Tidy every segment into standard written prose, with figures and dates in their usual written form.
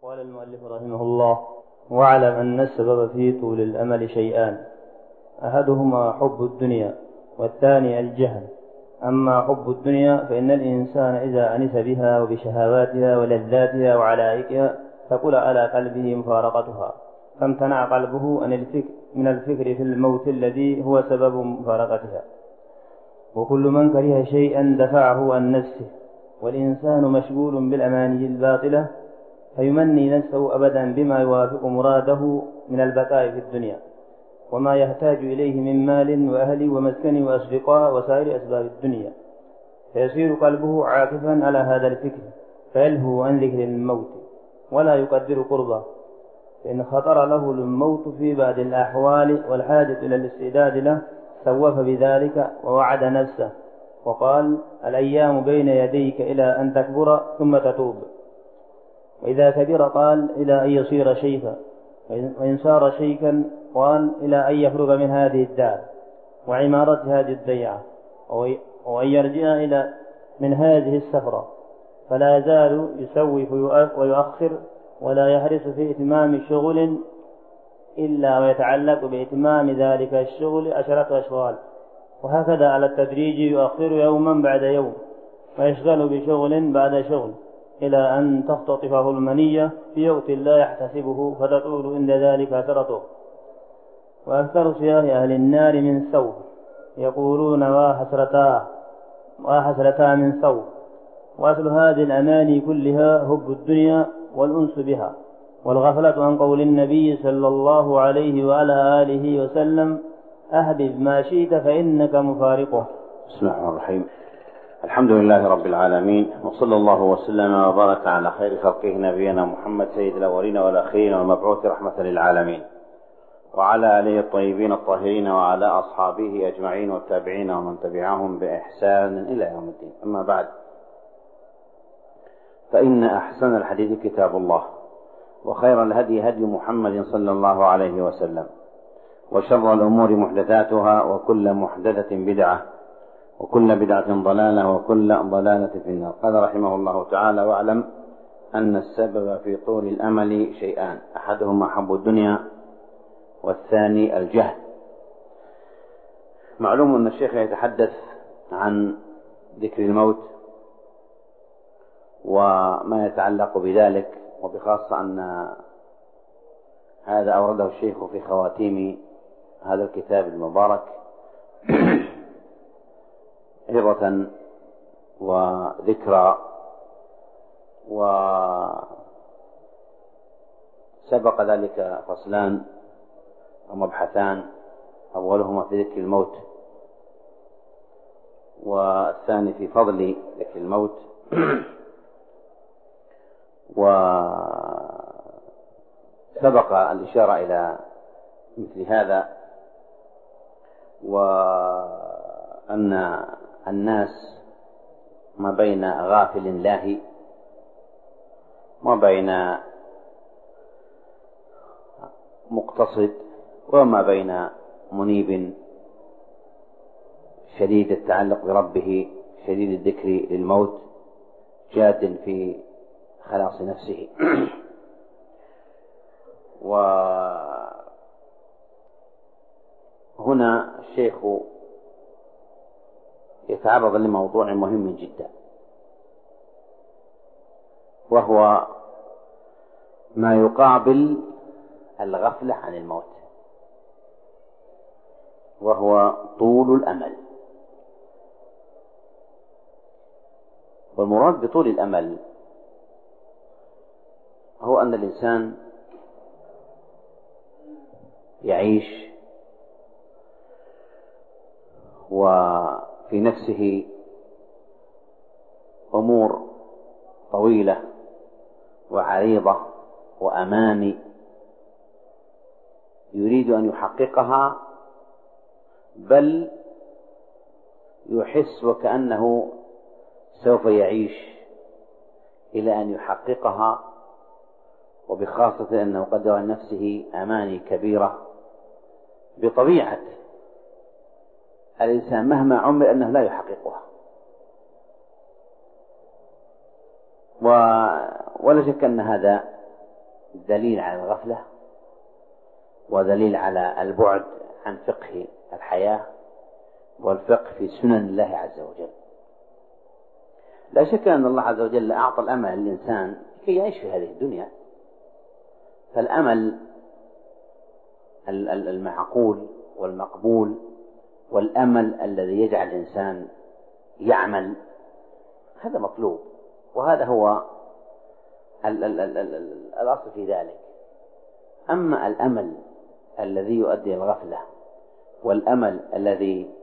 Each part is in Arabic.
قال المؤلف رحمه الله: واعلم أن السبب في طول الأمل شيئان، أحدهما حب الدنيا والثاني الجهل. أما حب الدنيا فإن الإنسان إذا أنس بها وبشهواتها ولذاتها وعلائقها ثقل على قلبه مفارقتها، فامتنع قلبه من الفكر في الموت الذي هو سبب مفارقتها. وكل من كره شيئا دفعه عن نفسه، والإنسان مشغول بالأماني الباطلة فيمني نفسه أبدا بما يوافق مراده من البقاء في الدنيا وما يحتاج إليه من مال وأهل ومسكن وأصدقاء وسائر أسباب الدنيا، فيصير قلبه عاكفا على هذا الفكر فيلهو عن ذكر الموت ولا يقدر قربه، فإن خطر له الموت في بعض الأحوال والحاجة إلى الاستعداد له سوف بذلك ووعد نفسه وقال: الأيام بين يديك إلى أن تكبر ثم تتوب. وإذا كبر قال: إلى أن يصير شيخا، وإن صار شيخا قال: إلى أن يفرغ من هذه الدار وعمارة هذه الضيعة، وأن يرجع إلى من هذه السفرة، فلا يزال يسوف ويؤخر ولا يحرص في إتمام شغل إلا ويتعلق بإتمام ذلك الشغل 10 أشغال، وهكذا على التدريج يؤخر يوما بعد يوم ويشغل بشغل بعد شغل إلى أن تختطفه المنية في وقت لا يحتسبه فتطول عند ذلك سرطه. وأكثر صياح أهل النار من سوء، يقولون: وحسرتا من سوء. وأصل هذه الأماني كلها حب الدنيا والأنس بها والغفلة عن قول النبي صلى الله عليه وعلى آله وسلم: أحبب ما شئت فإنك مفارقه. بسم الله الرحمن الرحيم. الحمد لله رب العالمين، وصلى الله وسلم وبارك على خير خلقه نبينا محمد سيد الأولين والآخرين والمبعوث رحمة للعالمين، وعلى آله الطيبين الطاهرين وعلى أصحابه أجمعين والتابعين ومن تبعهم بإحسان إلى يوم الدين. أما بعد، فإن أحسن الحديث كتاب الله، وخير الهدي هدي محمد صلى الله عليه وسلم، وشر الأمور محدثاتها، وكل محدثة بدعة، وكل بدعة ضلالة، وكل ضلالة في النار. قال رحمه الله تعالى: واعلم أن السبب في طول الأمل شيئان، أحدهما حب الدنيا والثاني الجهل. معلوم أن الشيخ يتحدث عن ذكر الموت وما يتعلق بذلك، وبخاصة أن هذا أورده الشيخ في خواتيم هذا الكتاب المبارك عظة وذكرى. وسبق ذلك فصلان ومبحثان، أولهما في ذكر الموت، والثاني في فضل ذكر الموت. وسبق الإشارة إلى مثل هذا، وأن الناس ما بين غافل لاهي وما بين مقتصد وما بين منيب شديد التعلق بربه شديد الذكر للموت جاد في خلاص نفسه. وهنا الشيخ يتعرض لموضوع مهم جدا، وهو ما يقابل الغفلة عن الموت، وهو طول الأمل. والمراد بطول الأمل هو أن الإنسان يعيش وفي نفسه أمور طويلة وعريضة وأماني يريد أن يحققها، بل يحس وكأنه سوف يعيش إلى أن يحققها، وبخاصة أنه قدر لنفسه أماني كبيرة. بطبيعة الإنسان مهما عمر أنه لا يحققها، ولا شك أن هذا دليل على الغفلة، ودليل على البعد عن فقه الحياة والفقه في سنن الله عز وجل. لا شك أن الله عز وجل أعطى الأمل للإنسان كي يعيش في هذه الدنيا، فالأمل المعقول والمقبول والأمل الذي يجعل الإنسان يعمل هذا مطلوب، وهذا هو الأصل في ذلك. أما الأمل الذي يؤدي الغفلة والأمل الذي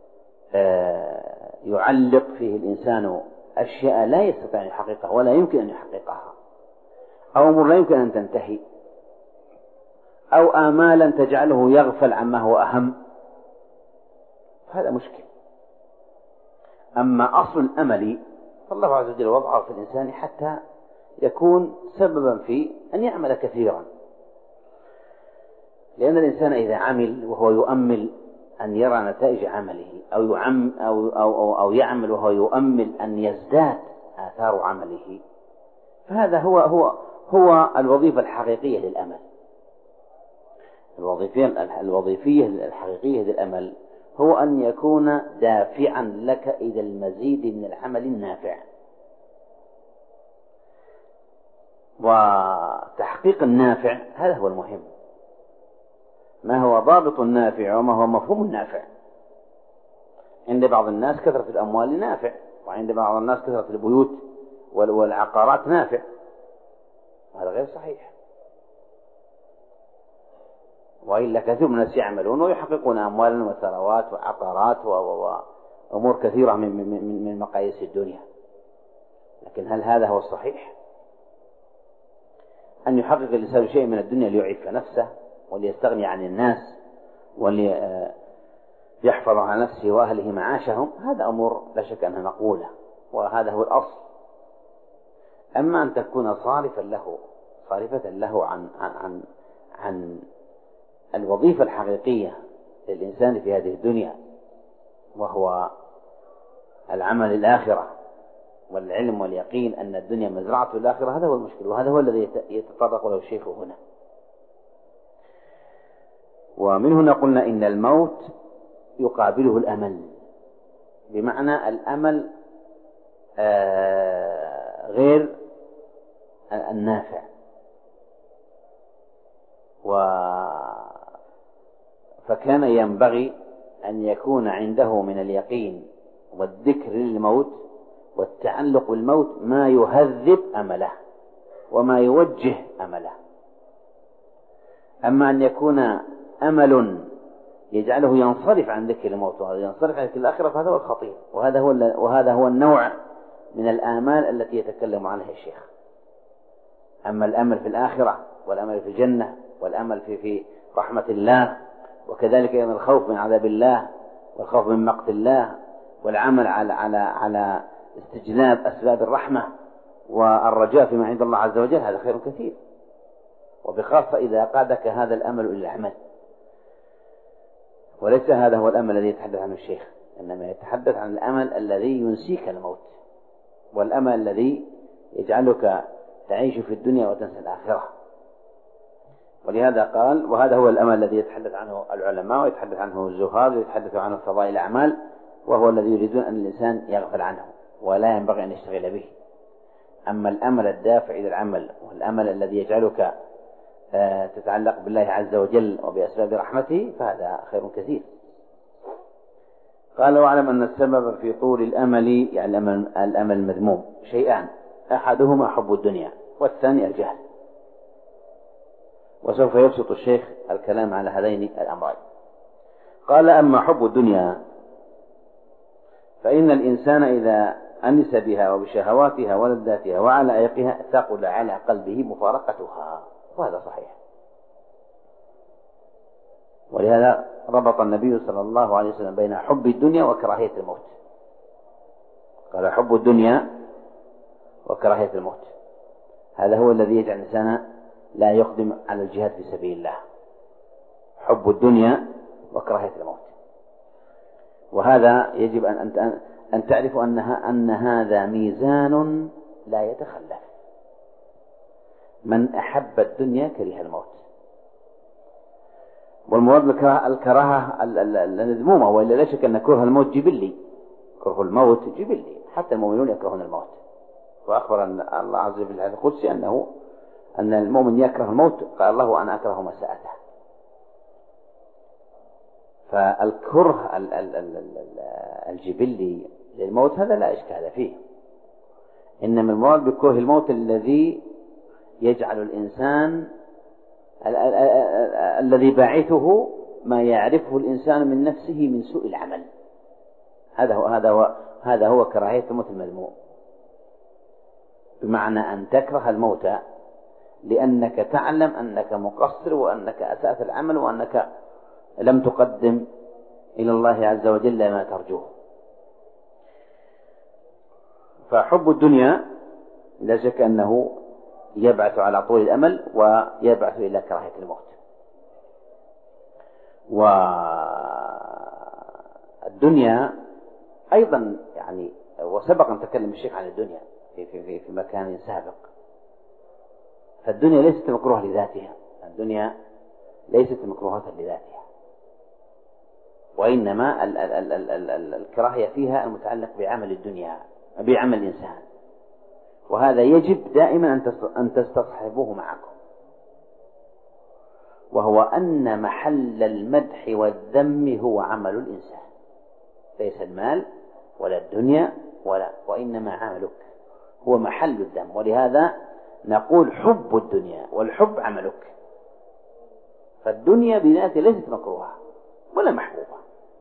يعلق فيه الإنسان أشياء لا يستطيع أن يحققها ولا يمكن أن يحققها، أو أمور لا يمكن أن تنتهي، أو آمالا تجعله يغفل عما هو أهم، هذا مشكل. أما أصل الأمل فالله عز وجل وضعه في الإنسان حتى يكون سببا في أن يعمل كثيرا، لأن الإنسان إذا عمل وهو يؤمل أن يرى نتائج عمله أو يعمل وهو يؤمل أن يزداد آثار عمله، فهذا هو الوظيفة الحقيقية للأمل. الوظيفية الحقيقية للأمل هو أن يكون دافعا لك إلى المزيد من العمل النافع. وتحقيق النافع هذا هو المهم، ما هو ضابط النافع وما هو مفهوم النافع. عند بعض الناس كثرة الأموال نافع، وعند بعض الناس كثرة البيوت والعقارات نافع، هذا غير صحيح. وإلا كثير من الناس يعملون ويحققون أموالا وثروات وعقارات وأمور كثيرة من مقاييس الدنيا، لكن هل هذا هو الصحيح؟ أن يحقق الإنسان شيء من الدنيا ليعف نفسه وليستغني عن الناس وليحفظ على نفسه وأهله معاشهم، هذا أمور لا شك أنها مقبولة، وهذا هو الأصل. أما أن تكون صارفا له عن الوظيفة الحقيقية للإنسان في هذه الدنيا، وهو العمل الآخرة والعلم واليقين أن الدنيا مزرعة الآخرة، هذا هو المشكل، وهذا هو الذي يتطرق له الشيخ هنا. ومن هنا قلنا إن الموت يقابله الأمل، بمعنى الأمل غير النافع. فكان ينبغي أن يكون عنده من اليقين والذكر للموت والتعلق بالموت ما يهذب أمله وما يوجه أمله. أما أن يكون أمل يجعله ينصرف عن ذكر الموت وينصرف عن ذكر الآخرة فهذا هو الخطير، وهذا هو النوع من الآمال التي يتكلم عنها الشيخ. أما الأمل في الآخرة والأمل في الجنة والأمل في رحمة الله، وكذلك أيضا الخوف من عذاب الله والخوف من مقت الله والعمل على استجلاب أسباب الرحمة والرجاء فيما عند الله عز وجل، هذا خير كثير، وبخاصة إذا قادك هذا الأمل إلى العمل. وليس هذا هو الأمل الذي يتحدث عنه الشيخ، إنما يتحدث عن الأمل الذي ينسيك الموت، والأمل الذي يجعلك تعيش في الدنيا وتنسى الآخرة. ولهذا قال وهذا هو الأمل الذي يتحدث عنه العلماء ويتحدث عنه الزهاد ويتحدث عنه فضائل الأعمال، وهو الذي يريدون أن الإنسان يغفل عنه ولا ينبغي أن يشتغل به. أما الأمل الدافع إلى العمل والأمل الذي يجعلك تتعلق بالله عز وجل وبأسباب رحمته فهذا خير كثير. قال واعلم أن السبب في طول الأمل يعني الأمل المذموم شيئان، أحدهما حب الدنيا والثاني الجهل. وسوف يبسط الشيخ الكلام على هذين الأمرين. قال أما حب الدنيا فإن الإنسان إذا أنس بها وبشهواتها ولذاتها وعلائقها ثقل على قلبه مفارقتها، وهذا صحيح. ولهذا ربط النبي صلى الله عليه وسلم بين حب الدنيا وكراهية الموت، قال حب الدنيا وكراهية الموت، هذا هو الذي يجعل الإنسان لا يقدم على الجهاد في سبيل الله، حب الدنيا وكراهية الموت. وهذا يجب أن تعرفوا أن هذا ميزان لا يتخلف. من أحب الدنيا كره الموت. والمراد الكراهة المذمومة، وإلا لا شك أن كره الموت جبلي، كره الموت جبلي، حتى المؤمنون يكرهون الموت. وأخبر أن الله عز وجل في الحديث القدسي أن المؤمن يكره الموت، قال الله أنا أكره مساءته. فالكره الجبلي للموت هذا لا إشكال فيه، إنما المراد بكره الموت الذي يجعل الإنسان الذي باعثه ما يعرفه الإنسان من نفسه من سوء العمل. هذا هو كراهية الموت المذموم، بمعنى أن تكره الموت لأنك تعلم أنك مقصر وأنك أسأت العمل وأنك لم تقدم إلى الله عز وجل ما ترجوه. فحب الدنيا لا شك أنه يبعث على طول الأمل ويبعث إلى كراهية الموت. والدنيا أيضا يعني، وسبق أن تكلم الشيخ عن الدنيا في مكان سابق، فالدنيا ليست مكروهة لذاتها، الدنيا ليست مكروهة لذاتها، وإنما الكراهية فيها المتعلق بعمل الدنيا، بعمل الإنسان، وهذا يجب دائما أن تستصحبوه معكم، وهو أن محل المدح والذم هو عمل الإنسان، ليس المال ولا الدنيا وإنما عملك هو محل الذم. ولهذا نقول حب الدنيا، والحب عملك. فالدنيا بذاتها ليست مكروهة ولا محبوبة،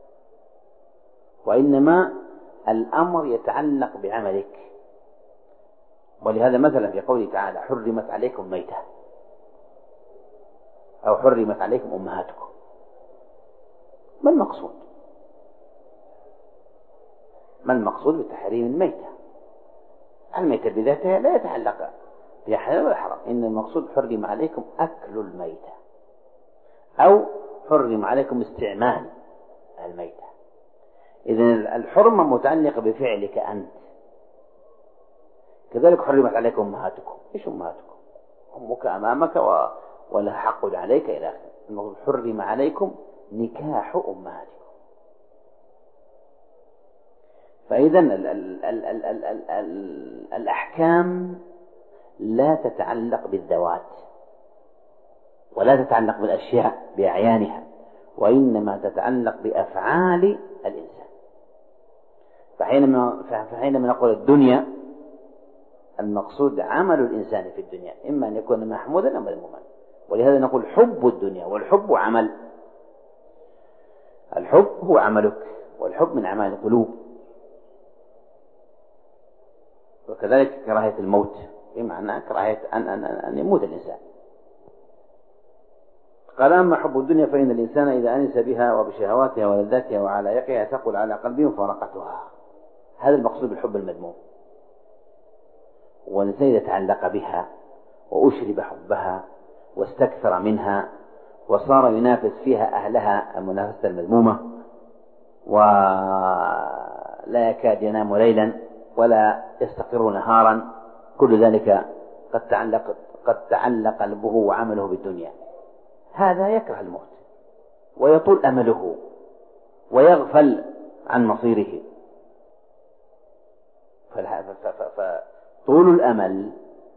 وإنما الأمر يتعلق بعملك. ولهذا مثلا في قوله تعالى حرمت عليكم ميتة، أو حرمت عليكم أمهاتكم، ما المقصود؟ ما المقصود بتحريم الميتة؟ الميتة بذاتها لا يتعلق بها حلال ولا حرام، إن المقصود حرم عليكم أكل الميتة، أو حرم عليكم استعمال الميتة. إذن الحرمة متعلقة بفعلك أنت. كذلك حرمت عليكم أمهاتكم. إيش أمهاتكم؟ أمك أمامك ولا حق عليك إلى آخره. المقصود حرم عليكم نكاح أمهاتكم. فإذا الأحكام لا تتعلق بالذوات ولا تتعلق بالأشياء بأعيانها، وإنما تتعلق بأفعال الإنسان. فحينما نقول الدنيا المقصود عمل الإنسان في الدنيا، إما أن يكون محمودا أو مذموما. ولهذا نقول حب الدنيا، والحب عمل. الحب هو عملك، والحب من أعمال القلوب. وكذلك كراهية الموت، بمعنى كراهية أن يموت الإنسان. قال أما حب الدنيا فإن الإنسان إذا أنس بها وبشهواتها ولذاتها وعلائقها تقل على قلبه مفارقتها. هذا المقصود بالحب المذموم. والإنسان إذا تعلق بها وأشرب حبها واستكثر منها وصار ينافس فيها أهلها المنافسة المذمومة، ولا يكاد ينام ليلا ولا يستقر نهارا، كل ذلك قد تعلق قلبه وعمله بالدنيا. هذا يكره الموت ويطول أمله ويغفل عن مصيره. فطول الأمل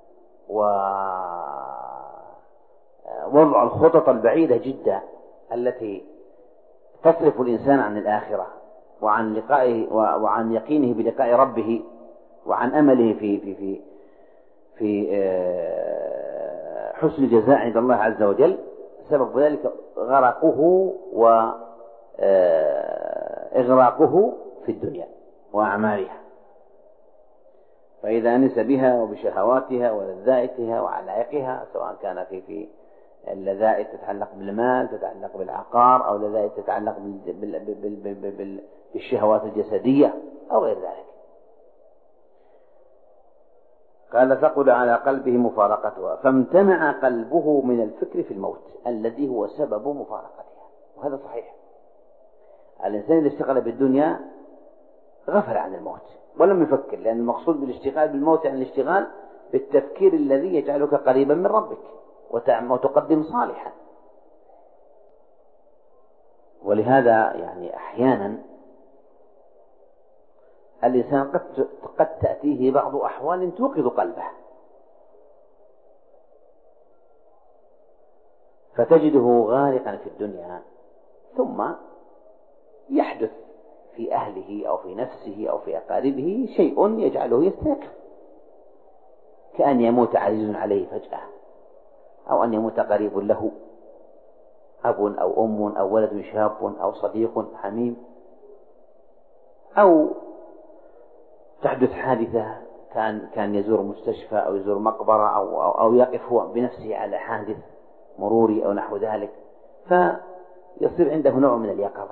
ووضع الخطط البعيدة جدا التي تصرف الإنسان عن الآخرة وعن لقائه وعن يقينه بلقاء ربه وعن أمله في حسن الجزاء عند الله عز وجل، سبب ذلك غرقه وإغراقه في الدنيا وأعمالها. فإذا أنس بها وبشهواتها ولذاتها وعلائقها، سواء كان في اللذائذ تتعلق بالمال، تتعلق بالعقار، أو لذائذ تتعلق بالشهوات الجسدية أو غير ذلك. قال ثقل على قلبه مفارقتها، فامتنع قلبه من الفكر في الموت الذي هو سبب مفارقتها. وهذا صحيح. الإنسان إذا اشتغل بالدنيا غفل عن الموت ولم يفكر، لأن المقصود بالاشتغال بالموت يعني الاشتغال بالتفكير الذي يجعلك قريبا من ربك وتقدم صالحا. ولهذا يعني أحيانا الإنسان قد تأتيه بعض أحوال توقظ قلبه، فتجده غارقا في الدنيا، ثم يحدث في أهله أو في نفسه أو في أقاربه شيء يجعله يستيقظ، كأن يموت عزيز عليه فجأة، أو أن يموت قريب له، أب أو أم أو ولد شاب أو صديق حميم، أو تحدث حادثة، كان يزور مستشفى أو يزور مقبرة أو يقف هو بنفسه على حادث مروري أو نحو ذلك، فيصير عنده نوع من اليقظة.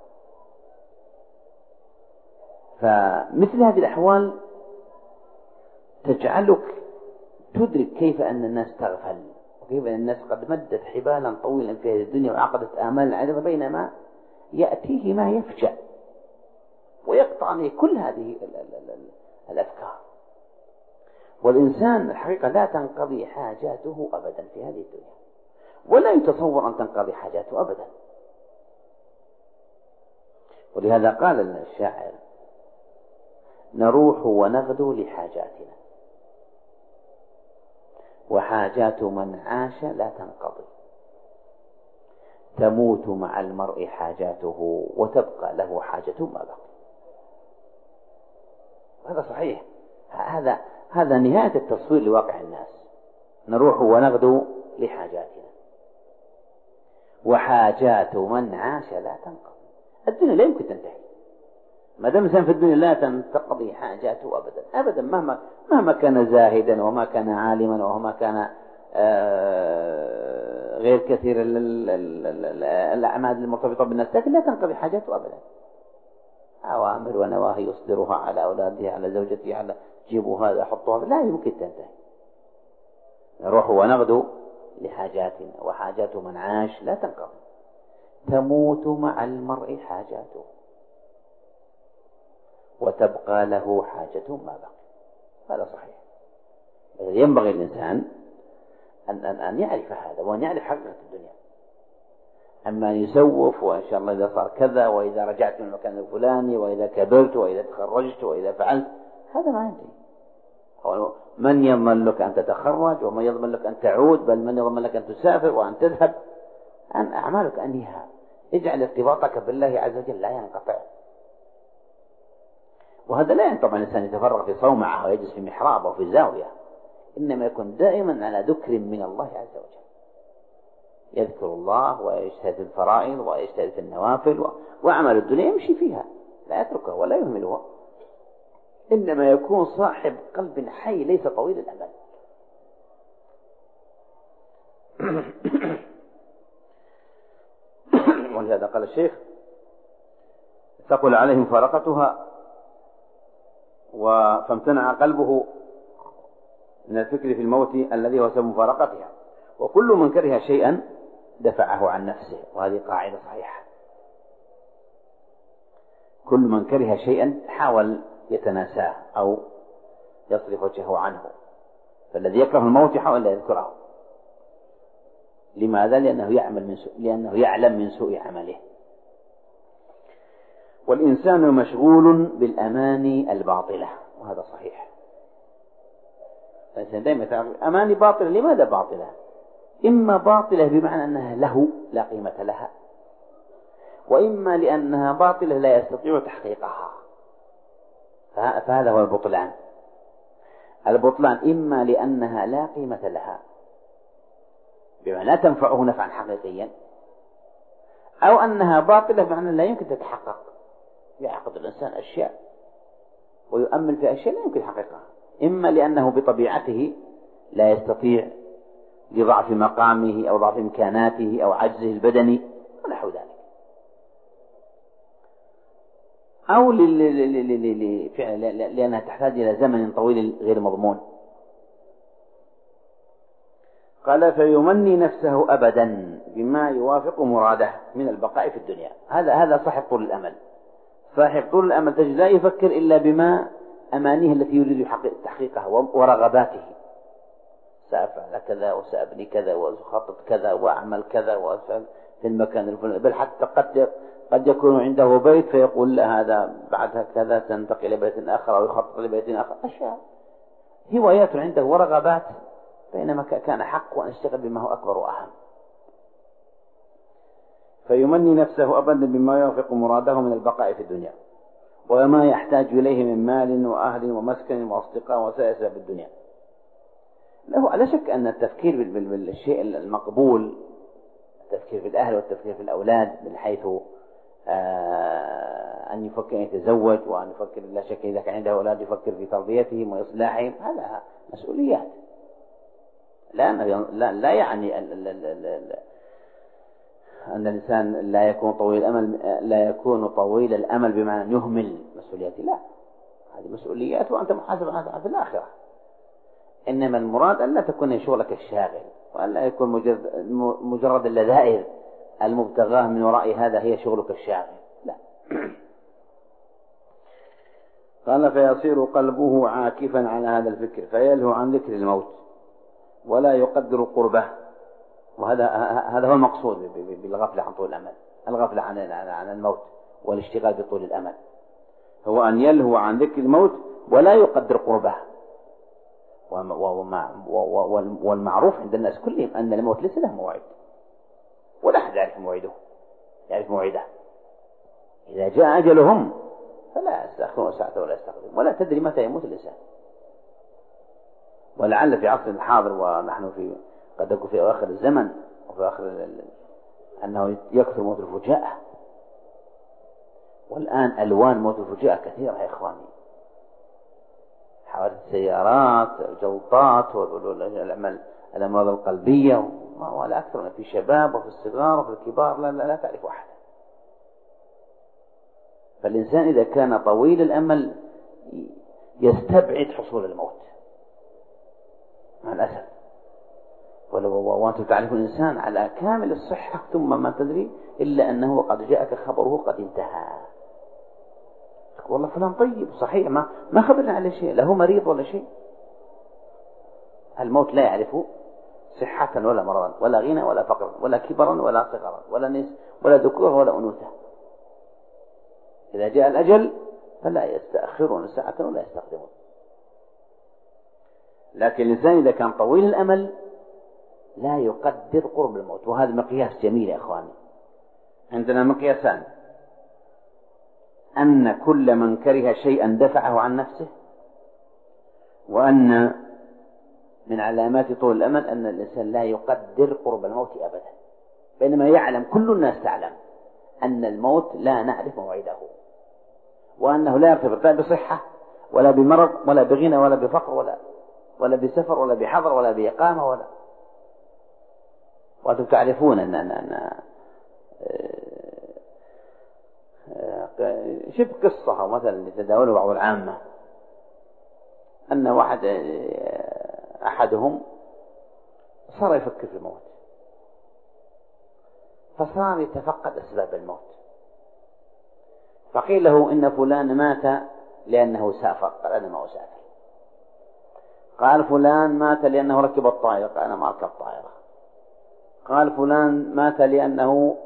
فمثل هذه الأحوال تجعلك تدرك كيف أن الناس تغفل، وكيف أن الناس قد مدت حبالا طويلا في هذه الدنيا وعقدت آمالا عظيمة، بينما يأتيه ما يفجأ ويقطع عنه كل هذه الأفكار. والإنسان الحقيقة لا تنقضي حاجاته أبدا في هذه الدنيا، ولا يتصور أن تنقضي حاجاته أبدا. ولهذا قال الشاعر: نروح ونغدو لحاجاتنا، وحاجات من عاش لا تنقضي، تموت مع المرء حاجاته وتبقى له حاجة ما بقي. هذا صحيح، هذا نهاية التصوير لواقع الناس. نروح ونغدو لحاجاتنا، وحاجات من عاش لا تنقضي. الدنيا لا يمكن تنتهي، ما دام الإنسان في الدنيا لا تنقضي حاجاته أبدا أبدا، مهما كان زاهدا وما كان عالما وما كان غير كثير الأعمال المرتبطة بالناس، لكن لا تنقضي حاجاته أبدا. أوامر ونواهي يصدرها على أولاده، على زوجته، على جيبوا هذا حطوا هذا، لا يمكن تنتهي. نروح ونغدو لحاجاتنا، وحاجات من عاش لا تنقضي، تموت مع المرء حاجاته وتبقى له حاجة ما بقي. هذا صحيح. ينبغي الإنسان أن يعرف هذا، وأن يعرف حقيقة الدنيا. أما أن يسوف وإن شاء الله إذا صار كذا، وإذا رجعت من المكان الفلاني، وإذا كبرت، وإذا تخرجت، وإذا فعلت، هذا ما ينتهي. من يضمن لك أن تتخرج، ومن يضمن لك أن تعود، بل من يضمن لك أن تسافر وأن تذهب. أن أعمالك أنهيها، اجعل ارتباطك بالله عز وجل لا ينقطع. وهذا لا يعني طبعا الإنسان يتفرغ في صومعة ويجلس في محراب أو في زاوية، إنما يكون دائما على ذكر من الله عز وجل، يذكر الله ويجتهد في الفرائض ويجتهد في النوافل، وأعمال الدنيا يمشي فيها، لا يتركها ولا يهملها، إنما يكون صاحب قلب حي ليس طويل الأمل. ولهذا قال الشيخ: ثقل عليه مفارقتها فامتنع قلبه من الفكر في الموت الذي هو سبب مفارقتها، وكل من كره شيئا دفعه عن نفسه. وهذه قاعدة صحيحة، كل من كره شيئا حاول يتناساه أو يصرف وجهه عنه، فالذي يكره الموت يحاول لا يذكره. لماذا؟ لأنه يعلم من سوء عمله. والإنسان مشغول بالأماني الباطلة، وهذا صحيح. الإنسان دائما تعرف أماني باطلة. لماذا باطلة؟ إما باطلة بمعنى أنها له لا قيمة لها، وإما لأنها باطلة لا يستطيع تحقيقها، فهذا هو البطلان. البطلان إما لأنها لا قيمة لها بمعنى لا تنفعه نفعا حقيقيا، أو أنها باطلة بمعنى لا يمكن تتحقق. يعقد الإنسان أشياء ويؤمل في أشياء لا يمكن حقيقها، إما لأنه بطبيعته لا يستطيع لضعف مقامه أو ضعف إمكاناته أو عجزه البدني ونحو ذلك، أو لأنها تحتاج إلى زمن طويل غير مضمون. قال: فيمني نفسه أبدا بما يوافق مراده من البقاء في الدنيا. هذا صاحب طول الأمل. صاحب طول الأمل تجد لا يفكر إلا بما أمانيه التي يريد تحقيقها ورغباته، سأفعل كذا وسأبني كذا وأخطط كذا وأعمل كذا وأفعل في المكان الفلاني، بل حتى قد يكون عنده بيت فيقول لا هذا بعد كذا تنتقل إلى بيت آخر أو يخطط لبيت آخر، أشياء هوايات عنده ورغبات، بينما كان حق وأن يشتغل بما هو أكبر وأهم. فيمني نفسه أبدا بما يوافق مراده من البقاء في الدنيا وما يحتاج إليه من مال وأهل ومسكن وأصدقاء وسائر أسباب الدنيا. لا شك أن التفكير بالشيء المقبول، التفكير في الأهل والتفكير في الأولاد من حيث أن يفكر أن يتزوج، وأن يفكر لا شك إذا كان عنده أولاد يفكر في تربيتهم وإصلاحهم، هذا مسؤوليات. لا يعني أن الإنسان لا يكون طويل الأمل بمعنى أن يهمل مسؤولياته، لا، هذه مسؤوليات وأنت محاسب عنها في الآخرة. إنما المراد أن لا تكون شغلك الشاغل، وأن لا يكون مجرد اللذائذ المبتغاه من وراء هذا هي شغلك الشاغل، لا. قال فيصير قلبه عاكفا على هذا الفكر فيلهو عن ذكر الموت ولا يقدر قربه. وهذا هو المقصود بالغفلة عن طول الأمل، الغفلة عن الموت والاشتغال بطول الأمل، هو أن يلهو عن ذكر الموت ولا يقدر قربه. والمعروف عند الناس كلهم أن الموت ليس له موعد، ولا أحد يعرف موعده. إذا جاء أجلهم فلا يستأخرون ساعة ولا يستقدمون، ولا تدري متى يموت الإنسان. ولعل في عصر الحاضر ونحن قد نكون في أواخر الزمن وفي آخر أنه يكثر موت الفجاءة، والآن ألوان موت الفجاءة كثيرة يا إخواني، حوادث السيارات، الجلطات، الأمراض القلبية، ولا أكثر، في الشباب وفي الصغار وفي الكبار، لا تعرف أحد. فالإنسان إذا كان طويل الأمل يستبعد حصول الموت مع الأسف. وأنت تعرف الإنسان على كامل الصحة ثم ما تدري إلا أنه قد جاءك خبره قد انتهى. والله فلان طيب صحيح، ما خبرنا على شيء، له مريض ولا شيء. الموت لا يعرف صحة ولا مرضا ولا غنى ولا فقر ولا كبرا ولا صغرا ولا ذكور ولا أنوثة. إذا جاء الأجل فلا يستأخرون ساعة ولا يستقدمون. لكن الإنسان إذا كان طويل الأمل لا يقدر قرب الموت. وهذا مقياس جميل يا إخواني. عندنا مقياسان: أن كل من كره شيئا دفعه عن نفسه، وأن من علامات طول الأمل أن الإنسان لا يقدر قرب الموت أبدا، بينما يعلم كل الناس تعلم أن الموت لا نعرف موعده، وأنه لا يرتبط لا بصحة ولا بمرض ولا بغنى ولا بفقر ولا بسفر ولا بحضر ولا بإقامة ولا. وأنتم تعرفون أن شوف قصة مثلا يتداولها بعض العامة، أن أحدهم صار يفكر في الموت، فصار يتفقد أسباب الموت، فقيل له إن فلان مات لأنه سافر، قال أنا ما أسافر. قال فلان مات لأنه ركب الطائرة، قال أنا ما أركب طائرة. قال فلان مات لأنه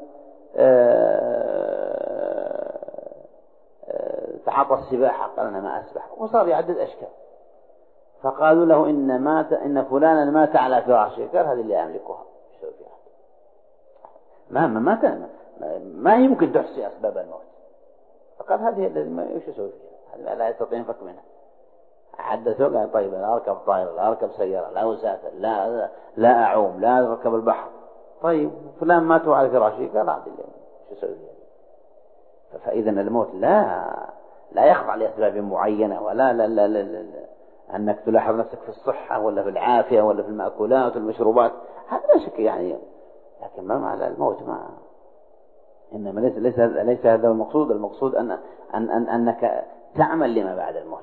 تعاطى السباحة، قال أنا ما أسبح. وصار يعدد أشكال. فقالوا له إن فلانا مات على فراشه، قال هذه اللي أملكها، ما يمكن تحصي أسباب الموت. فقال هذه الذي ايش اسوي فيها، لا يستطيع ينفك منها. حدثوا قال طيب لا اركب طائره، لا اركب سياره، لا اسافر، لا اعوم، لا اركب البحر. طيب فلان ماتوا على فراشه، قال هذه اللي ايش اسوي فيها. فاذا الموت لا يخضع لاسباب معينه، ولا لا لا لا لا انك تلاحظ نفسك في الصحه ولا في العافيه ولا في المأكولات والمشروبات، هذا لا شك يعني. لكن ما معنى الموت إنما ليس هذا المقصود. المقصود أنك تعمل لما بعد الموت.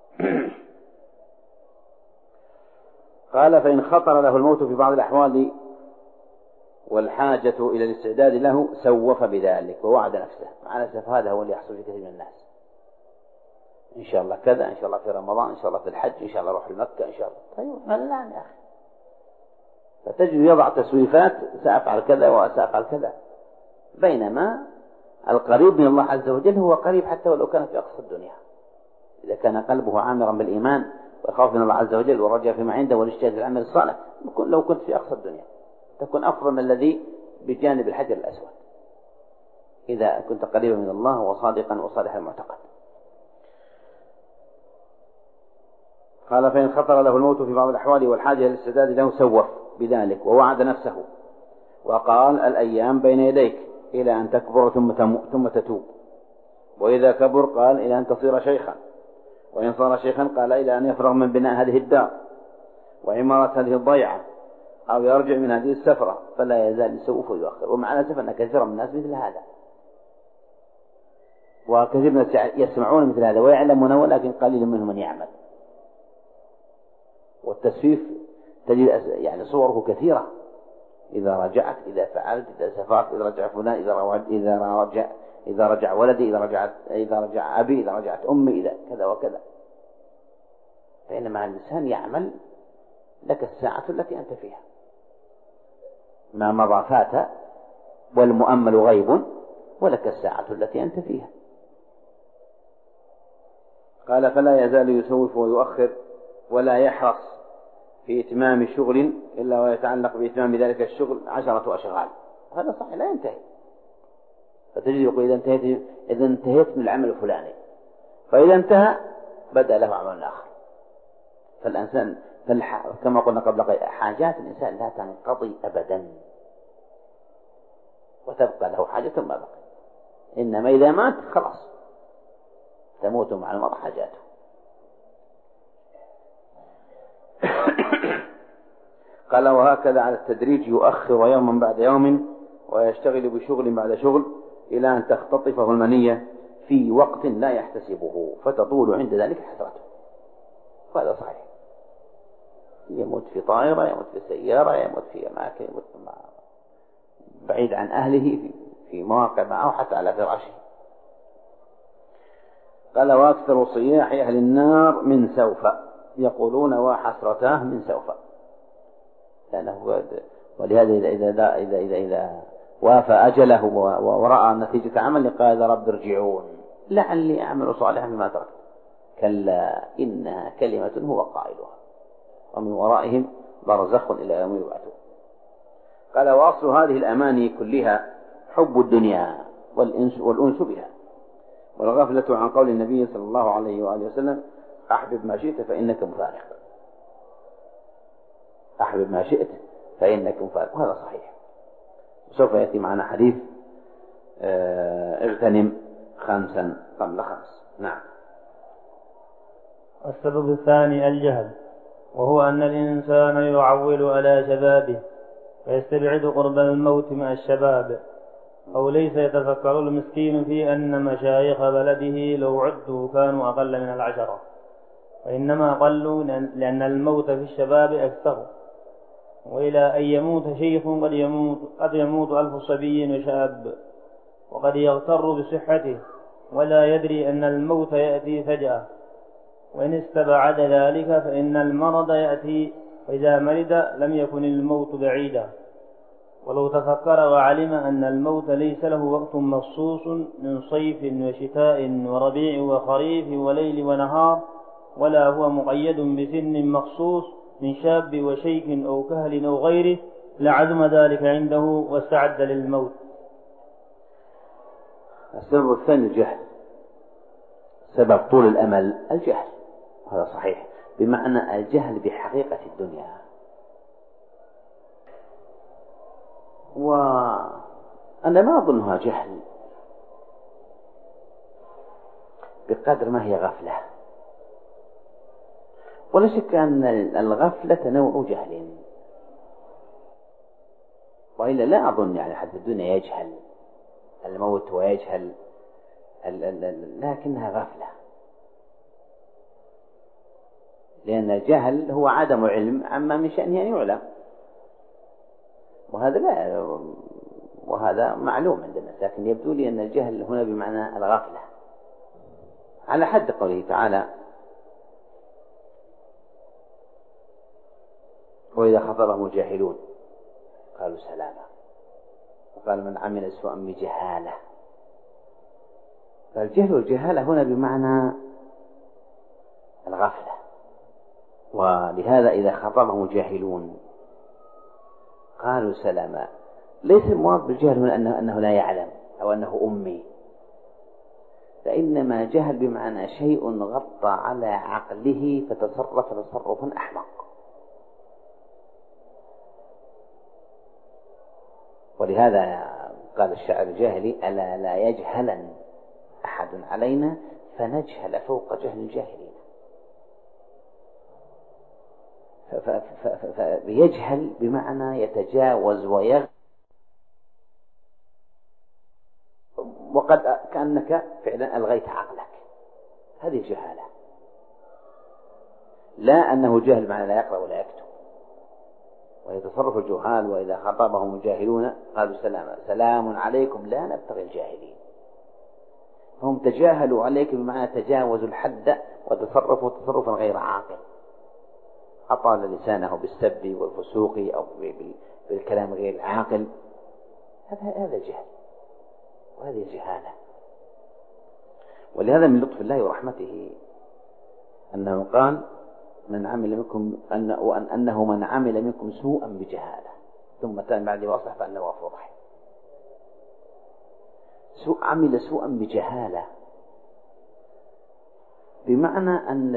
قال فإن خطر له الموت في بعض الأحوال والحاجة إلى الاستعداد له سوف بذلك ووعد نفسه. مع الأسف هذا هو اللي يحصل في كثير من الناس. إن شاء الله كذا، إن شاء الله في رمضان، إن شاء الله في الحج، إن شاء الله أروح لمكة، إن شاء الله. طيب ملان يا أخي، فتجد يضع تسويفات سأفعل كذا وسأفعل كذا، بينما القريب من الله عز وجل هو قريب حتى ولو كان في أقصى الدنيا، إذا كان قلبه عامرا بالإيمان والخوف من الله عز وجل والرجاء فيما عنده والاجتهاد في العمل الصالح، لو كنت في أقصى الدنيا تكون أفضل من الذي بجانب الحجر الأسود إذا كنت قريبا من الله وصادقا وصالح المعتقد. قال: فإن خطر له الموت في بعض الأحوال والحاجة للاستعداد له سوف بذلك ووعد نفسه وقال: الأيام بين يديك إلى أن تكبر ثم تتوب. وإذا كبر قال: إلى أن تصير شيخا. وإن صار شيخا قال: إلى أن يفرغ من بناء هذه الدار وعمارة هذه الضيعة أو يرجع من هذه السفرة، فلا يزال يسوف ويؤخر. ومع الأسف أن كثيرا من الناس مثل هذا، وكثير من الناس يسمعون مثل هذا ويعلمون، ولكن قليل منهم من يعمل. والتسويف تجد يعني صوره كثيرة: إذا رجعت، إذا فعلت، إذا سافرت، إذا رجع فلان، إذا رجع ولدي، إذا رجع أبي، إذا رجعت أمي، إذا كذا وكذا. فإنما الإنسان يعمل لك الساعة التي أنت فيها، ما مضى فات والمؤمل غيب ولك الساعة التي أنت فيها. قال: فلا يزال يسوف ويؤخر ولا يحرص في إتمام شغل إلا ويتعلق بإتمام ذلك الشغل 10 أشغال. هذا صحيح لا ينتهي. فتجد يقول: إذا انتهيت من العمل الفلاني، فإذا انتهى بدأ له عمل آخر. فالإنسان كما قلنا قبل قليل، حاجات الإنسان لا تنقضي أبدا، وتبقى له حاجة ما بقي. إنما إذا مات خلاص تموت مع المرء حاجاته. قال: وهكذا على التدريج يؤخر يوما بعد يوم ويشتغل بشغل بعد شغل إلى أن تختطفه المنية في وقت لا يحتسبه فتطول عند ذلك حسرته. وهذا صحيح. يموت في طائرة، يموت في سيارة، يموت في أماكن، يموت بعيد عن أهله في مواقع معه حتى على فراشه. قال: وأكثر صياح أهل النار من سوف، يقولون وحسرتاه من سوف. ولهذا إذا وافى أجله ورأى نتيجة عمل قال: رب ارجعون لعلي أعمل صالحا بما تركت. كلا إنها كلمة هو قائلها ومن ورائهم برزخ إلى يوم يبعثون. قال: وأصل هذه الأماني كلها حب الدنيا والأنس بها والغفلة عن قول النبي صلى الله عليه وآله وسلم: أحبب ما شئت فإنك مفارق. أحبب ما شئت فإنك مفارق. وهذا صحيح. سوف يأتي معنا حديث اغتنم 5 قبل 5. نعم. السبب الثاني الجهل، وهو أن الإنسان يعول على شبابه فيستبعد قرب الموت مع الشباب، أو ليس يتفكر المسكين في أن مشايخ بلده لو عدوا كانوا أقل من 10، وإنما قلوا لأن الموت في الشباب أكثر. وإلى أن يموت شيخ قد يموت 1000 صبي وشاب، وقد يغتر بصحته ولا يدري أن الموت يأتي فجأة. وإن استبعد ذلك فإن المرض يأتي، وإذا مرض لم يكن الموت بعيدا. ولو تفكر وعلم أن الموت ليس له وقت مخصوص من صيف وشتاء وربيع وخريف وليل ونهار، ولا هو مقيد بسن مخصوص من شاب وشيخ أو كهل أو غيره، لعزم ذلك عنده واستعد للموت. السبب الثاني الجهل. سبب طول الأمل الجهل، هذا صحيح، بمعنى الجهل بحقيقة الدنيا. وأنا ما أظنها جهل بقدر ما هي غفلة، ولا شك أن الغفلة نوع جهل، وإلا لا أظن يعني حد الدنيا يجهل الموت ويجهل لكنها غفلة، لأن الجهل هو عدم علم عما من شأنه أن يعلم، وهذا معلوم عند الناس. لكن يبدو لي أن الجهل هنا بمعنى الغفلة، على حد قوله تعالى: وإذا خاطبهم الجاهلون قالوا سلاما. وقال من عمل سوءا بجهالة. فالجهل والجهالة هنا بمعنى الغفلة. ولهذا إذا خاطبهم الجاهلون قالوا سلاما، ليس المراد بالجهل هنا أنه لا يعلم أو أنه أمي، فإنما جهل بمعنى شيء غطى على عقله فتصرف تصرفا أحمق. ولهذا قال الشاعر الجاهلي: ألا لا يجهلن أحد علينا فنجهل فوق جهل الجاهلين. فيجهل بمعنى يتجاوز ويغ، وقد كأنك فعلا ألغيت عقلك. هذه الجهالة، لا أنه جهل بمعنى لا يقرأ ولا يكتب. ويتصرف الجهال وإذا خاطبهم الجاهلون قالوا سلاما، سلام عليكم لا نبتغي الجاهلين. هم تجاهلوا عليك بمعنى تجاوزوا الحد وتصرفوا تصرفا غير عاقل، أطال لسانه بالسب والفسوق أو بالكلام غير العاقل. هذا جهل وهذه جهالة. ولهذا من لطف الله ورحمته أنه قال: من عمل منكم أنه من عمل منكم سوءا بجهالة ثم تاب بعد وأصلح فأنه غفور رحيم. عمل سوءا بجهالة بمعنى أن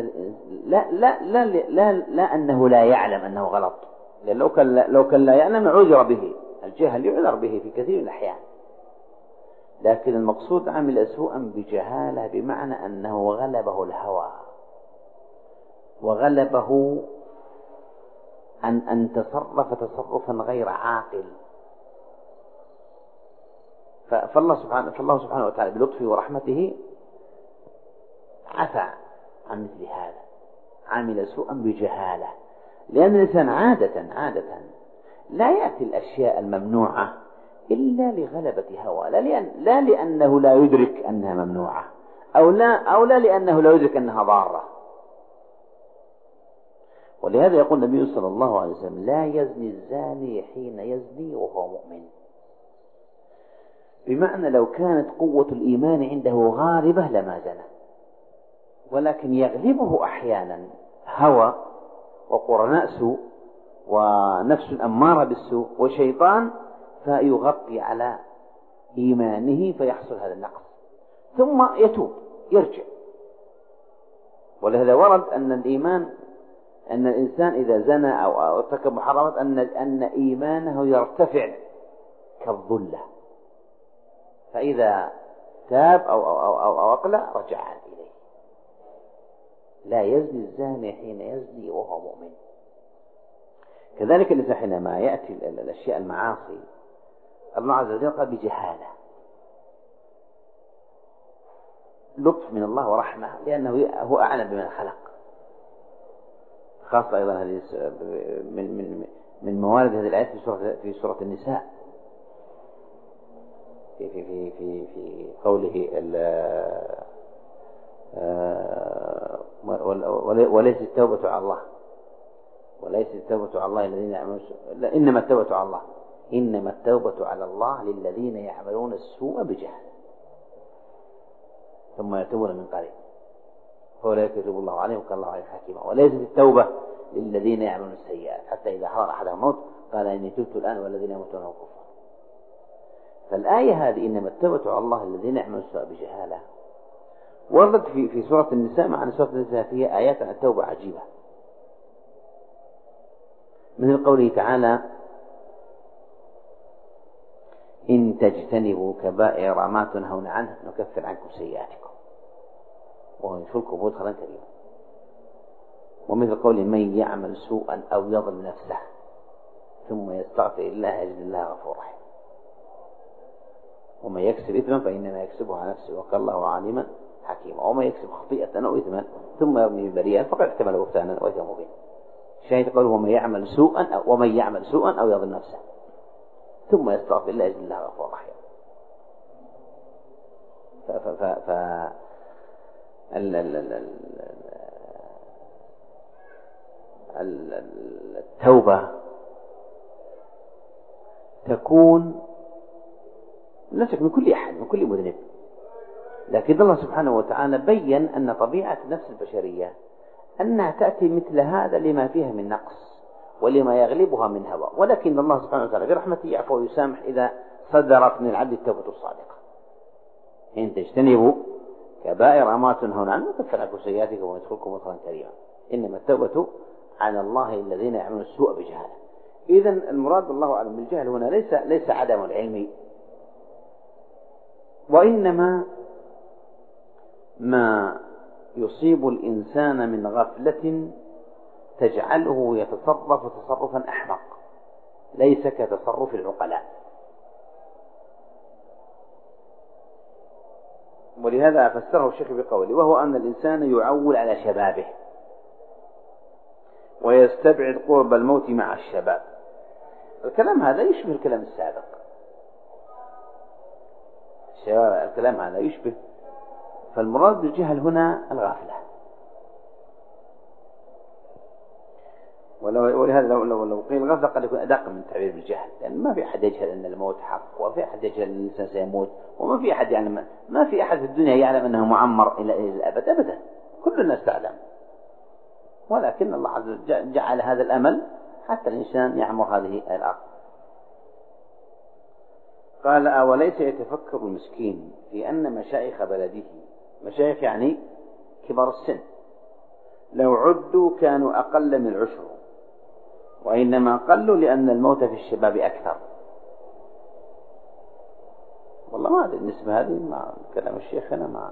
لا أنه لا يعلم أنه غلط، لأن لو كان لا يعلم عذر به. الجهل يعذر به في كثير من الأحيان، لكن المقصود عمل سوءا بجهالة بمعنى أنه غلبه الهوى وغلبه أن تصرف تصرفا غير عاقل. فالله سبحانه وتعالى بلطفه ورحمته عفى عن مثل هذا، عمل سوءا بجهالة. لأن الإنسان عادة لا يأتي الأشياء الممنوعة إلا لغلبة هوى، لا لأنه لا يدرك أنها ممنوعة، أو لا لأنه لا يدرك أنها ضارة. ولهذا يقول النبي صلى الله عليه وسلم: لا يزني الزاني حين يزني وهو مؤمن. بمعنى لو كانت قوة الإيمان عنده غالبة لما زنى، ولكن يغلبه أحيانا هوى وقرناء سوء ونفس أمارة بالسوء وشيطان، فيغطي على إيمانه فيحصل هذا النقص، ثم يتوب يرجع. ولهذا ورد أن الإنسان إذا زنى أو ارتكب محرمات أن إيمانه يرتفع كالظلة، فإذا تاب أو أقلع رجع إليه. لا يزني الزاني حين يزني وهو مؤمن. كذلك الإنسان حينما يأتي الأشياء المعاصي الله عز وجل قال بجهالة، لطف من الله ورحمة، لأنه هو أعلم بمن خلق. خاصة أيضا هذه من موارد هذه الآيات في سورة النساء، في قوله وليس التوبة على الله الذين يعملون إنما التوبة على الله للذين يعملون السوء بجهل ثم يتوبون من قريب فأولئك يتوب الله عليهم وكان الله عليهم حكيما. وليست التوبة للذين يعملون السيئات حتى إذا حضر أحدهم الموت قال إني تبت الآن والذين يموتون هم كفار. فالآية هذه إنما التوبة على الله الذين يعملون السوء بجهالة وردت في سورة النساء، مع أن سورة النساء فيها آيات عن التوبة عجيبة، مثل قوله تعالى: إن تجتنبوا كبائر ما تنهون عنه نكفر عنكم سيئاتكم وندخلكم مدخلا كريما. ومثل قوله: من يعمل سوءا أو يظلم نفسه ثم يستغفر الله يجد الله غفورا رحيما. ومن يكسب إثما فإنما يكسبه على نفسه وكان الله عليما حكيما. ومن يكسب خطيئة أو إثما ثم يرمي بريئا فقد احتمل بهتانا وإثما مبينا. شاهد قوله: ومن يعمل سوءا أو يظلم نفسه ثم يستغفر الله يجد الله غفورا رحيما. التوبة تكون لا شك من كل أحد، من كل مذنب، لكن الله سبحانه وتعالى بين أن طبيعة النفس البشرية أنها تأتي مثل هذا لما فيها من نقص ولما يغلبها من هوى، ولكن الله سبحانه وتعالى برحمته يعفو ويسامح إذا صدرت من العبد التوبة الصادقة. إن تجتنبوا كبائر ما تنهون عنه يكفر عنكم سيئاتكم ويدخلكم مدخلا كريما، إنما التوبة على الله الذين يعملون السوء بجهالة. إذن المراد الله أعلم بالجهل هنا ليس عدم العلم، وإنما ما يصيب الإنسان من غفلة تجعله يتصرف تصرفا أحمق ليس كتصرف العقلاء. ولهذا فسره الشيخ بقوله: وهو أن الإنسان يعول على شبابه ويستبعد قرب الموت مع الشباب. الكلام هذا يشبه الكلام السابق، الكلام هذا يشبه، فالمراد بالجهل هنا الغافلة. ولهذا لو قيل الغفلة قد يكون أدق من التعبير بالجهل، لأن ما في أحد يجهل أن الموت حق، وفي أحد يجهل أن الإنسان سيموت، وما في أحد يعلم، ما في أحد في الدنيا يعلم أنه معمر إلى الأبد أبدا، كل الناس تعلم، ولكن الله عز وجل جعل هذا الأمل حتى الإنسان يعمر هذه الأرض. قال: أوليس يتفكر المسكين في أن مشايخ بلده، مشايخ يعني كبار السن، لو عدوا كانوا أقل من العشر، وإنما قلوا لأن الموت في الشباب أكثر. والله ما أدري النسبة هذه مع كلام الشيخ هنا، مع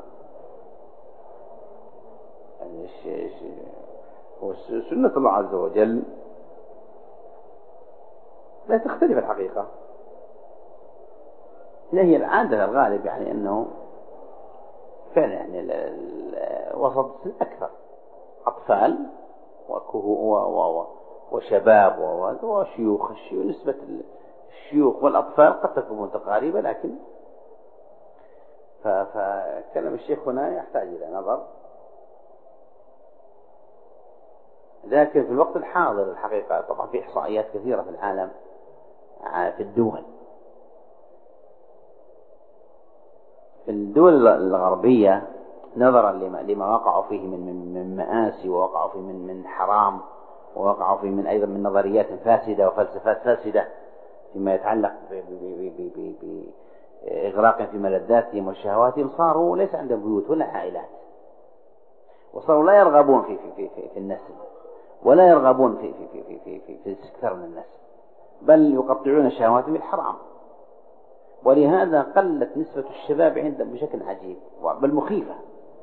يعني سنة الله عز وجل لا تختلف الحقيقة، لا هي العادة الغالب، يعني أنه فعلا يعني وسط السن أكثر، أطفال وشباب وشيوخ. نسبة الشيوخ والأطفال قد تكون متقاربة، لكن فكلام الشيخ هنا يحتاج إلى نظر. لكن في الوقت الحاضر الحقيقة طبعا في إحصائيات كثيرة في العالم في الدول الغربية، نظرا لما وقعوا فيه من مآسي، ووقعوا فيه من حرام، ووقعوا فيه من أيضا من نظريات فاسدة وفلسفات فاسدة فيما يتعلق بإغراق في ملذاتهم وشهواتهم، صاروا ليس عندهم بيوت ولا عائلات، وصاروا لا يرغبون في النسل، ولا يرغبون في الاستكثار من النسل، بل يقطعون شهواتهم بالحرام. ولهذا قلت نسبة الشباب عندهم بشكل عجيب، بل مخيفة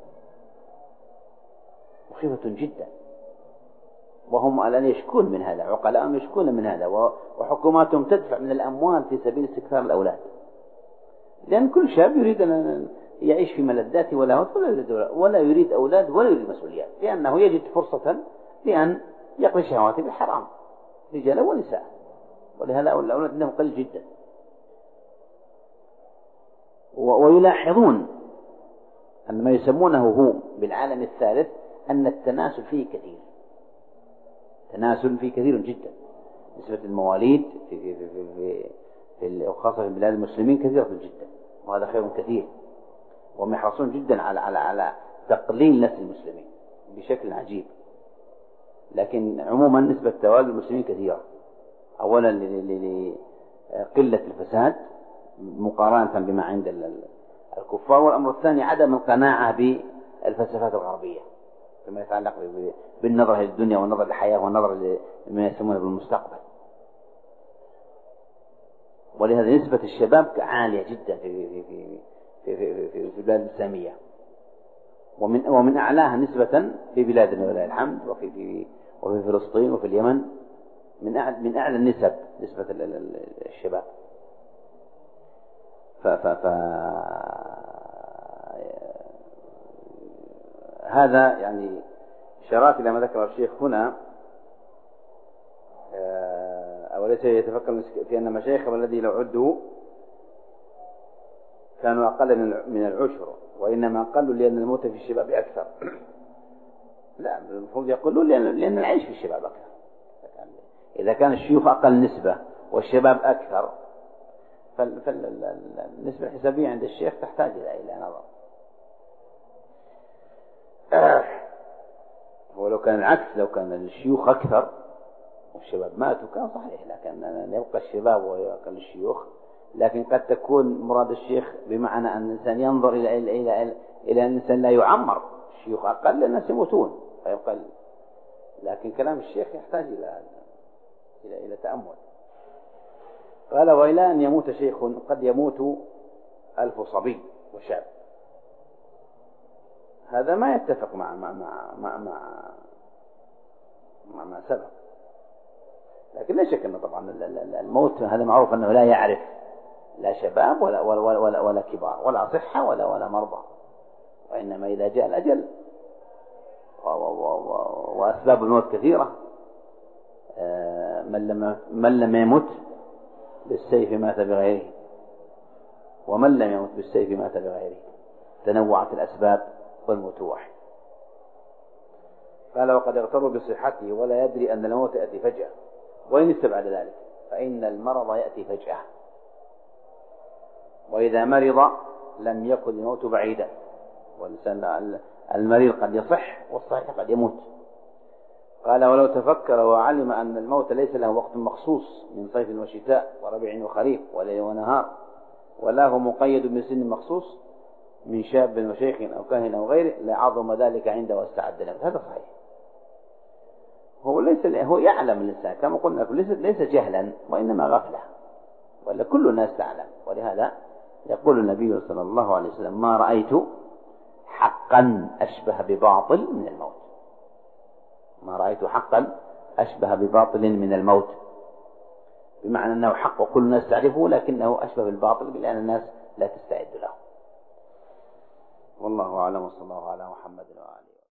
جدا، وهم الآن يشكون من هذا، عقلاءهم يشكون من هذا، وحكوماتهم تدفع من الأموال في سبيل استكثار الأولاد، لأن كل شاب يريد أن يعيش في ملذات ولهوات، ولا يريد أولاد ولا يريد مسؤوليات، لأنه يجد فرصة لأن يقضي شهواته بالحرام رجالا ونساء، ولهذا الأولاد عندهم قليل جدا. ويلاحظون أن ما يسمونه هو بالعالم الثالث أن التناسل فيه كثير، تناسل فيه كثير جدا، نسبة المواليد خاصة في بلاد المسلمين كثيرة جدا، وهذا خير كثير، وهم يحرصون جدا على تقليل نسل المسلمين بشكل عجيب. لكن عموما نسبة توالد المسلمين كثيرة، أولا لقلة الفساد مقارنة بما عند الكفار، والأمر الثاني عدم القناعة بالفلسفات الغربية فيما يتعلق بالنظر للدنيا والنظر للحياة والنظر لما يسمونه بالمستقبل. ولهذا نسبة الشباب عالية جدا في البلاد الإسلامية، ومن أعلاها نسبة في بلادنا ولله الحمد، وفي فلسطين وفي اليمن من أعلى النسب نسبة الشباب. هذا يعني إشارات إلى ما ذكر الشيخ هنا. أوليس يتفكر في أن مشايخ الذي لو عدوا كانوا أقل من العشر، وإنما قلوا لأن الموت في الشباب أكثر. لا، المفروض يقولون لأن العيش في الشباب أكثر. إذا كان الشيوخ أقل نسبة والشباب أكثر، فالنسبة الحسابية عند الشيخ تحتاج إلى نظر. ولو كان العكس، لو كان الشيوخ أكثر والشباب ماتوا كان صحيح، لكن أن يبقى الشباب ويقل الشيوخ. لكن قد تكون مراد الشيخ بمعنى أن الإنسان ينظر إلى أن الإنسان لا يعمر، الشيوخ أقل الناس يموتون فيبقى. لكن كلام الشيخ يحتاج إلى تأمل. قال: وإلى أن يموت شيخ قد يموت 1000 صبي وشاب. هذا ما يتفق مع سبب. لكن لا شك أنه طبعا الموت هذا معروف أنه لا يعرف لا شباب ولا كبار ولا صحة ولا مرضى، وإنما إذا جاء الأجل وأسباب الموت كثيرة. من لم يمت بالسيف مات بغيره، ومن لم يمت بالسيف مات بغيره، تنوعت الأسباب والموت واحد. قال: وقد اغتروا بصحته ولا يدري أن الموت يأتي فجأة، وإن استبعد ذلك فإن المرض يأتي فجأة، وإذا مرض لم يكن الموت بعيدا. والإنسان المريض قد يصح والصحيح قد يموت. قال: ولو تفكر وعلم أن الموت ليس له وقت مخصوص من صيف وشتاء وربيع وخريف وليل ونهار، ولا هو مقيد بسن مخصوص من شاب وشيخ أو كاهن أو غيره، لعظم ذلك عنده واستعد له. هذا صحيح. هو يعلم الإنسان كما قلنا ليس جهلا وإنما غفلة، ولا كل الناس تعلم. ولهذا يقول النبي صلى الله عليه وسلم: ما رأيت حقا أشبه بباطل من الموت. ما رأيت حقا أشبه بباطل من الموت، بمعنى أنه حق وكل الناس تعرفه، لكنه أشبه بالباطل لأن الناس لا تستعد له. والله أعلم، وصلى الله على محمد وآله.